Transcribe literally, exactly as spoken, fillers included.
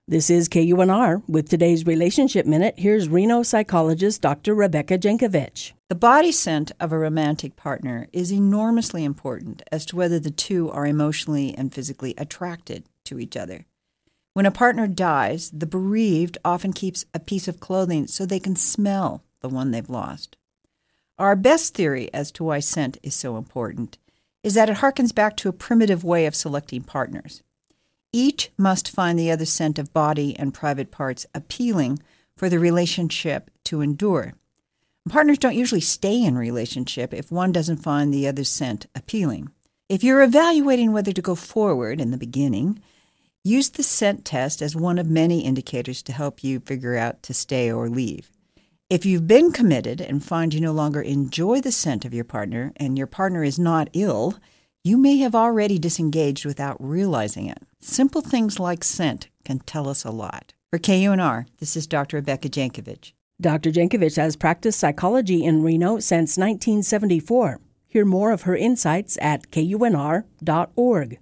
This is K U N R. With today's Relationship Minute, here's Reno psychologist Doctor Rebecca Jankovic. The body scent of a romantic partner is enormously important as to whether the two are emotionally and physically attracted to each other. When a partner dies, the bereaved often keeps a piece of clothing so they can smell the one they've lost. Our best theory as to why scent is so important is that it harkens back to a primitive way of selecting partners. Each must find the other's scent of body and private parts appealing for the relationship to endure. Partners don't usually stay in a relationship if one doesn't find the other's scent appealing. If you're evaluating whether to go forward in the beginning, use the scent test as one of many indicators to help you figure out to stay or leave. If you've been committed and find you no longer enjoy the scent of your partner and your partner is not ill, you may have already disengaged without realizing it. Simple things like scent can tell us a lot. For K U N R, this is Doctor Rebecca Jankovic. Doctor Jankovic has practiced psychology in Reno since nineteen seventy-four. Hear more of her insights at K U N R dot org.